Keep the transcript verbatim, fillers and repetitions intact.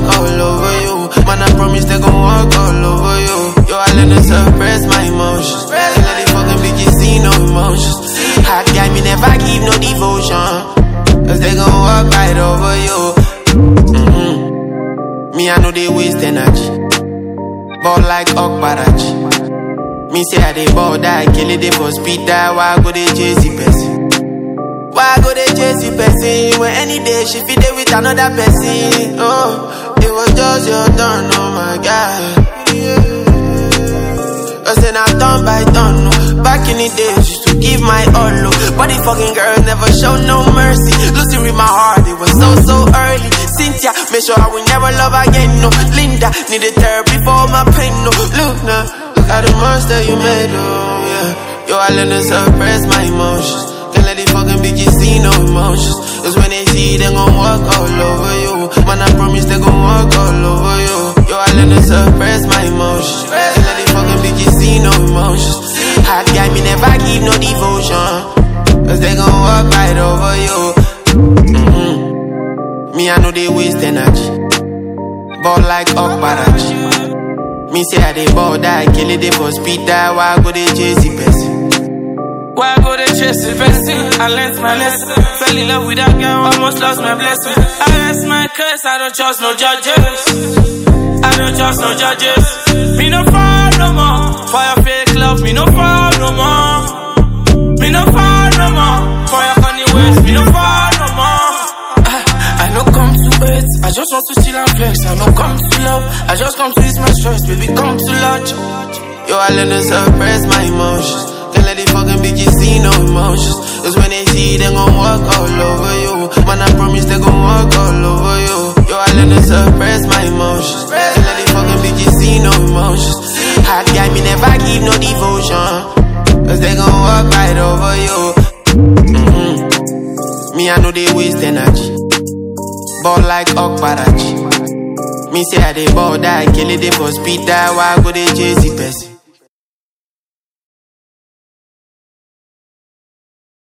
walk all over you. Man, I promise they gon' walk all over you. Yo, I learn to suppress my emotions. Can't let it fucking bitches see no emotions. Hot guy, me never give no devotion, cause they gon' walk right over you. Mm-hmm. Me, I know they waste energy, ball like Okbarachi. Me say I dey ball die, kill it, they for speed die. Why go they chase the person? Why go they chase the person when any day she fit there with another person? Oh, it was just your turn, oh my God. I said now turn by turn, no. Back in the days used to give my all, no. But the fucking girl never show no mercy. Lucy with my heart, it was so so early. Cynthia, make sure I will never love again, no. Linda, needed therapy for my pain, no. Look now, look at the monster you made, oh yeah. Yo, I learned to suppress my emotions. Can't let the fucking bitches see no emotions, cause when they see, they gon' walk all over you. Man, I promise they gon' walk all over you. Yo, I learned to suppress my emotions. Can't let the fucking bitches see no emotions. Hot guy, me never give no devotion, cause they gon' walk right over you. Mm-hmm. Me, I know they waste energy, ball like Okbarachi. Me say I dey ball die, kill it, they for speed die. Why go they chase the person? Why go they chase the person? I learned my lesson. Fell in love with that girl, almost lost my blessing. I rest my curse, I don't trust no judges. I don't trust no judges. Me no fall no more. For your fake love, me no fall no more. Me no fall no more. For your funny ways, me no fall no more. I, I no come to wait, I just want to chill and flex. I no come to love, I just come to ease my stress. Baby, come to lodge. Yo, I learn to suppress my emotions. Can't let the fucking bitches see no emotions, cause when they see, they gon' walk all over you. Man, I promise they gon' walk all over you. Yo, I learn to suppress my emotions. Can't let the fucking bitches see no emotions. Hot guy, me never give no devotion, cause they gon' walk right over you. Mm-hmm. Me, I know they waste energy, ball like Okbarachi. Me say I dey ball die, kill it, they for speed die. Why go they chase the person?